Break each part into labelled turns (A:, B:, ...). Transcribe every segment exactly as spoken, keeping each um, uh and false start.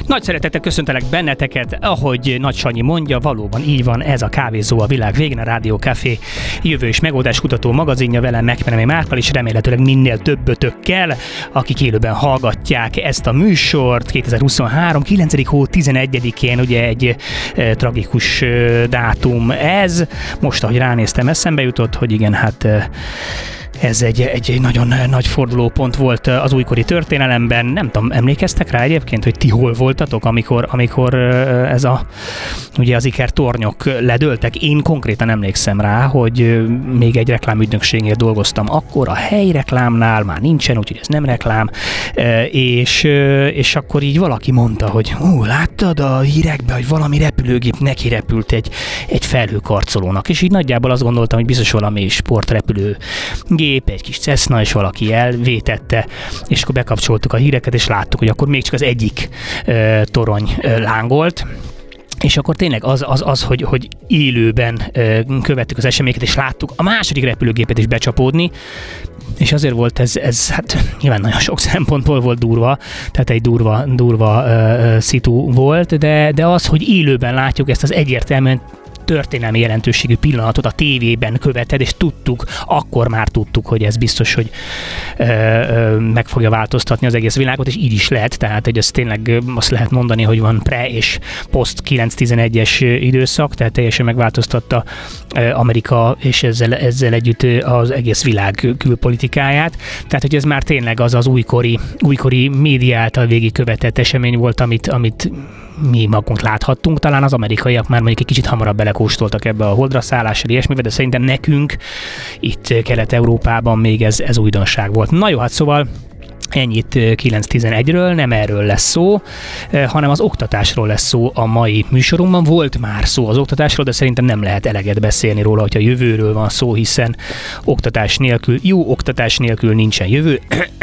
A: Nagy szeretettel köszöntelek benneteket, ahogy Nagy Sanyi mondja, valóban így van, ez a Kávézó a világ végén, a Rádió Café jövő és megoldáskutató magazinja, velem Megmenemi Márkkal, és remélhetőleg minél többötökkel, akik élőben hallgatják ezt a műsort. kétezer-huszonhárom. kilencedik hó tizenegyedikén, ugye egy e, tragikus e, dátum ez. Most, ahogy ránéztem, eszembe jutott, hogy igen, hát e, ez egy, egy nagyon nagy fordulópont volt az újkori történelemben. Nem tudom, emlékeztek rá egyébként, hogy ti hol voltatok, amikor, amikor ez a, ugye az Iker tornyok ledőltek? Én konkrétan emlékszem rá, hogy még egy reklámügynökségnél dolgoztam akkor, a helyreklámnál, már nincsen, úgyhogy ez nem reklám, és, és akkor így valaki mondta, hogy ú, láttad a hírekben, hogy valami repülőgép neki repült egy, egy felhőkarcolónak, és így nagyjából azt gondoltam, hogy biztos valami sportrepülő gép, egy kis Cessna, és valaki elvétette, és akkor bekapcsoltuk a híreket, és láttuk, hogy akkor még csak az egyik uh, torony uh, lángolt, és akkor tényleg az, az, az hogy, hogy élőben uh, követtük az eseményeket, és láttuk a második repülőgépet is becsapódni, és azért volt ez, ez hát nyilván nagyon sok szempontból volt durva, tehát egy durva, durva uh, szitu volt, de, de az, hogy élőben látjuk ezt az egyértelműen történelmi jelentőségű pillanatot a tévében követed, és tudtuk, akkor már tudtuk, hogy ez biztos, hogy ö, ö, meg fogja változtatni az egész világot, és így is lehet, tehát hogy ez tényleg azt lehet mondani, hogy van pre- és post kilenc tizenegyes időszak, tehát teljesen megváltoztatta ö, Amerika, és ezzel, ezzel együtt az egész világ külpolitikáját, tehát hogy ez már tényleg az az újkori, újkori média által végigkövetett esemény volt, amit, amit mi magunk láthattunk, talán az amerikaiak már mondjuk egy kicsit hamarabb belekóstoltak ebbe a holdra szállással, ilyesmivel, de szerintem nekünk itt Kelet-Európában még ez, ez újdonság volt. Na jó, hát szóval ennyit kilenc tizenegyről, nem erről lesz szó, hanem az oktatásról lesz szó a mai műsorunkban. Volt már szó az oktatásról, de szerintem nem lehet eleget beszélni róla, hogyha jövőről van szó, hiszen oktatás nélkül, jó oktatás nélkül nincsen jövő.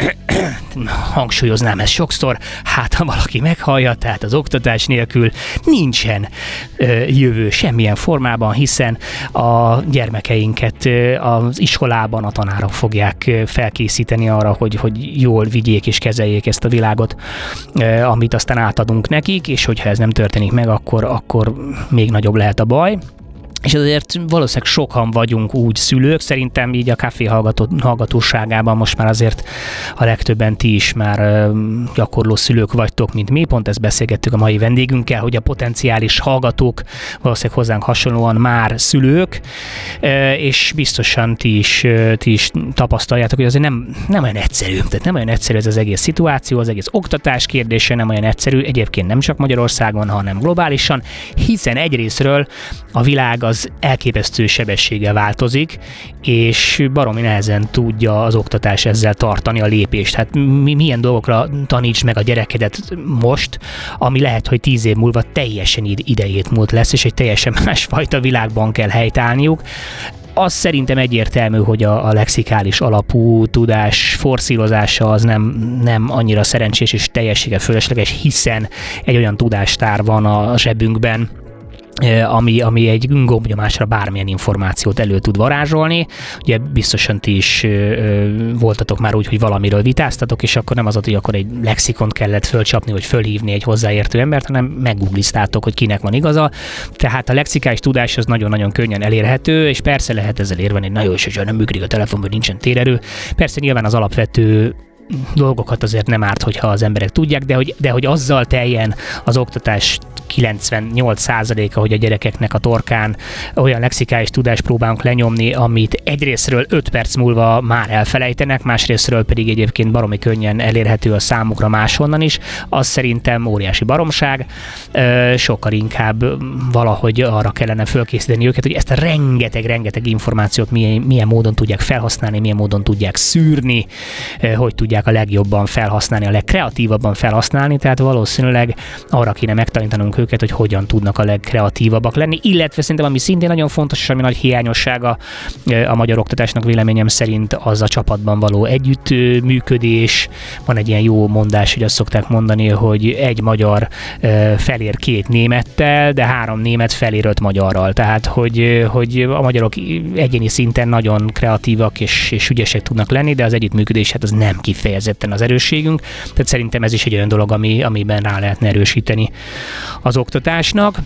A: Hangsúlyoznám ezt sokszor, hát ha valaki meghallja, tehát az oktatás nélkül nincsen ö, jövő semmilyen formában, hiszen a gyermekeinket ö, az iskolában a tanárok fogják ö, felkészíteni arra, hogy, hogy jól vigyék és kezeljék ezt a világot, ö, amit aztán átadunk nekik, és hogyha ez nem történik meg, akkor, akkor még nagyobb lehet a baj. És azért valószínűleg sokan vagyunk úgy szülők, szerintem így a kávé hallgató, hallgatóságában most már azért a legtöbben ti is már gyakorló szülők vagytok, mint mi, pont ezt beszélgettük a mai vendégünkkel, hogy a potenciális hallgatók valószínűleg hozzánk hasonlóan már szülők, és biztosan ti is, ti is tapasztaljátok, hogy azért nem, nem olyan egyszerű, tehát nem olyan egyszerű ez az egész szituáció, az egész oktatás kérdése nem olyan egyszerű, egyébként nem csak Magyarországon, hanem globálisan, hiszen egyrészről a világ az elképesztő sebességgel változik, és baromi nehezen tudja az oktatás ezzel tartani a lépést. Hát mi, milyen dolgokra taníts meg a gyerekedet most, ami lehet, hogy tíz év múlva teljesen idejét múlt lesz, és egy teljesen másfajta világban kell helytállniuk. Az szerintem egyértelmű, hogy a, a lexikális alapú tudás forszírozása az nem, nem annyira szerencsés és teljességgel fölösleges, hiszen egy olyan tudástár van a zsebünkben, Ami, ami egy gombnyomásra bármilyen információt elő tud varázsolni. Ugye biztosan ti is ö, voltatok már úgy, hogy valamiről vitáztatok, és akkor nem az, hogy akkor egy lexikont kellett fölcsapni, vagy fölhívni egy hozzáértő embert, hanem meggoogliztátok, hogy kinek van igaza. Tehát a lexikális tudás az nagyon-nagyon könnyen elérhető, és persze lehet ezzel érvelni, hogy nagyon is, hogy nem működik a telefonban, nincsen térerő. Persze nyilván az alapvető dolgokat azért nem árt, hogyha az emberek tudják, de hogy, de hogy azzal teljen az oktatás kilencvennyolc százaléka, hogy a gyerekeknek a torkán olyan lexikális tudást próbálunk lenyomni, amit egyrészről öt perc múlva már elfelejtenek, másrészről pedig egyébként baromi könnyen elérhető a számukra máshonnan is, az szerintem óriási baromság. Sokkal inkább valahogy arra kellene fölkészíteni őket, hogy ezt a rengeteg-rengeteg információt milyen, milyen módon tudják felhasználni, milyen módon tudják szűrni, hogy tudják a legjobban felhasználni, a legkreatívabban felhasználni, tehát valószínűleg arra kéne megtanítanunk őket, hogy hogyan tudnak a legkreatívabbak lenni, illetve szerintem ami szintén nagyon fontos, és ami nagy hiányossága a magyar oktatásnak véleményem szerint az a csapatban való együttműködés. Van egy ilyen jó mondás, hogy azt szokták mondani, hogy egy magyar felér két némettel, de három német felér öt magyarral. Tehát, hogy, hogy a magyarok egyéni szinten nagyon kreatívak és, és ügyesek tudnak lenni, de az együttműködés hát az nem kifejezetten az erősségünk. Tehát szerintem ez is egy olyan dolog, ami, amiben rá lehetne erősíteni az oktatásnak.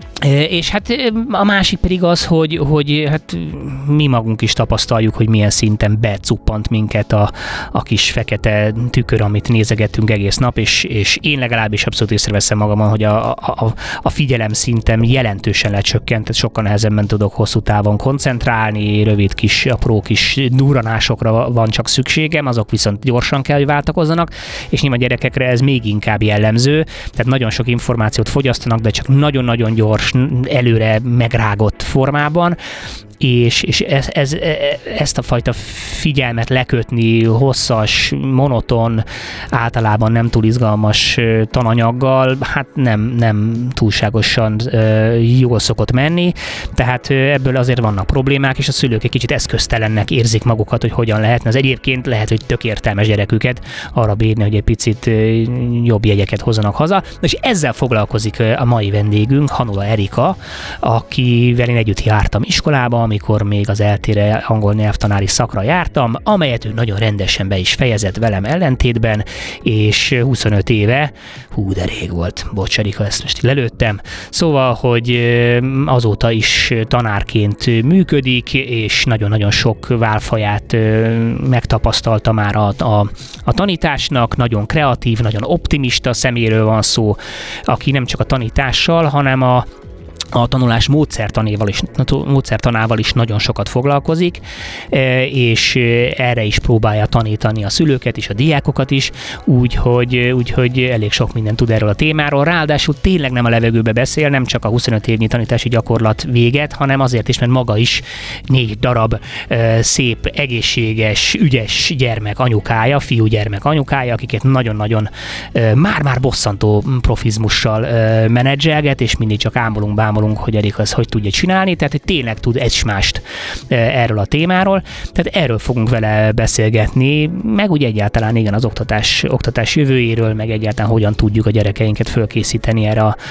A: És hát a másik pedig az, hogy, hogy hát mi magunk is tapasztaljuk, hogy milyen szinten becuppant minket a, a kis fekete tükör, amit nézegettünk egész nap, és, és én legalábbis abszolút észreveszem magamon, hogy a, a, a figyelem szintem jelentősen lecsökkent, tehát sokkal nehezebben tudok hosszú távon koncentrálni, rövid kis, apró kis durranásokra van csak szükségem, azok viszont gyorsan kell, hogy váltakozzanak, és nyilván gyerekekre ez még inkább jellemző, tehát nagyon sok információt fogyasztanak, de csak nagyon-nagyon gyors, előre megrágott formában, és, és ez, ez, ezt a fajta figyelmet lekötni hosszas, monoton, általában nem túl izgalmas tananyaggal, hát nem, nem túlságosan jól szokott menni, tehát ebből azért vannak problémák, és a szülők egy kicsit eszköztelennek érzik magukat, hogy hogyan lehetne. Az egyébként lehet, hogy tök értelmes gyereküket arra bírni, hogy egy picit jobb jegyeket hozzanak haza. És ezzel foglalkozik a mai vendégünk, Hanula Erika, akivel én együtt jártam iskolába, amikor még az eltére angol nyelvtanári szakra jártam, amelyet ő nagyon rendesen be is fejezett velem ellentétben, és huszonöt éve, hú, de rég volt, bocs, Erika, ezt most lelőttem, szóval, hogy azóta is tanárként működik, és nagyon-nagyon sok válfaját megtapasztalta már a, a, a tanításnak, nagyon kreatív, nagyon optimista szeméről van szó, aki nem csak a tanítással, hanem a a tanulás módszertanával is, módszertanával is nagyon sokat foglalkozik, és erre is próbálja tanítani a szülőket és a diákokat is, úgyhogy úgy, hogy elég sok mindent tud erről a témáról. Ráadásul tényleg nem a levegőbe beszél, nem csak a huszonöt évnyi tanítási gyakorlat véget, hanem azért is, mert maga is négy darab szép, egészséges, ügyes gyermek anyukája, fiúgyermek anyukája, akiket nagyon-nagyon már-már bosszantó profizmussal menedzselget, és mindig csak ámulunk, bámulunk, hogy Erika az hogy tudja csinálni, tehát hogy tényleg tud egymást erről a témáról, tehát erről fogunk vele beszélgetni, meg úgy egyáltalán igen az oktatás, oktatás jövőjéről, meg egyáltalán hogyan tudjuk a gyerekeinket fölkészíteni erre a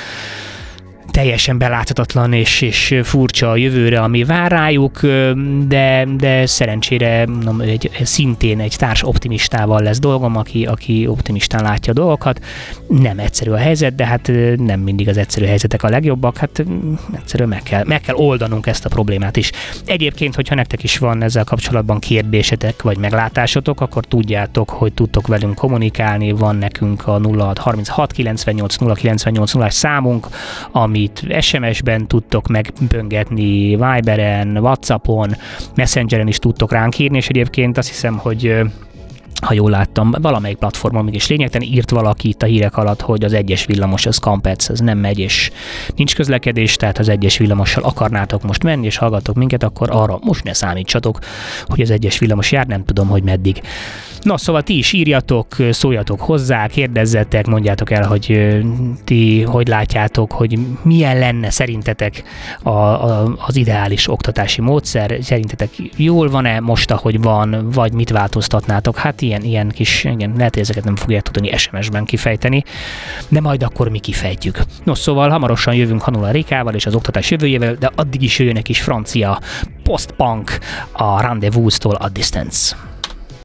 A: teljesen beláthatatlan és, és furcsa a jövőre, ami vár rájuk, de, de szerencsére no, egy, szintén egy társ optimistával lesz dolgom, aki, aki optimistán látja a dolgokat. Nem egyszerű a helyzet, de hát nem mindig az egyszerű helyzetek a legjobbak, hát egyszerűen meg kell, meg kell oldanunk ezt a problémát is. Egyébként, hogyha nektek is van ezzel kapcsolatban kérdésetek vagy meglátásotok, akkor tudjátok, hogy tudtok velünk kommunikálni, van nekünk a nulla hat harminchat kilencvennyolc nulla kilencvennyolc nulla számunk, amit es em es-ben tudtok megböngetni, Viberen, WhatsAppon, Messengeren is tudtok ránk írni, és egyébként azt hiszem, hogy ha jól láttam, valamelyik platformon mégis lényegtelen írt valaki itt a hírek alatt, hogy az egyes villamos, az Kampec, ez nem megy, és nincs közlekedés, tehát az egyes villamossal akarnátok most menni, és hallgatok minket, akkor arra most ne számítsatok, hogy az egyes villamos jár, nem tudom, hogy meddig. Na, szóval ti is írjatok, szóljatok hozzá, kérdezzetek, mondjátok el, hogy ti hogy látjátok, hogy milyen lenne szerintetek a, a, az ideális oktatási módszer, szerintetek jól van-e most, ahogy van, vagy mit változtatnátok? Hát ilyen, ilyen kis, igen, lehet, hogy ezeket nem fogják tudni es em es-ben kifejteni, de majd akkor mi kifejtjük. No, szóval hamarosan jövünk Hanula Erikával és az oktatás jövőjével, de addig is jöjjön egy kis francia post-punk a Rendezvous-tól A Distance.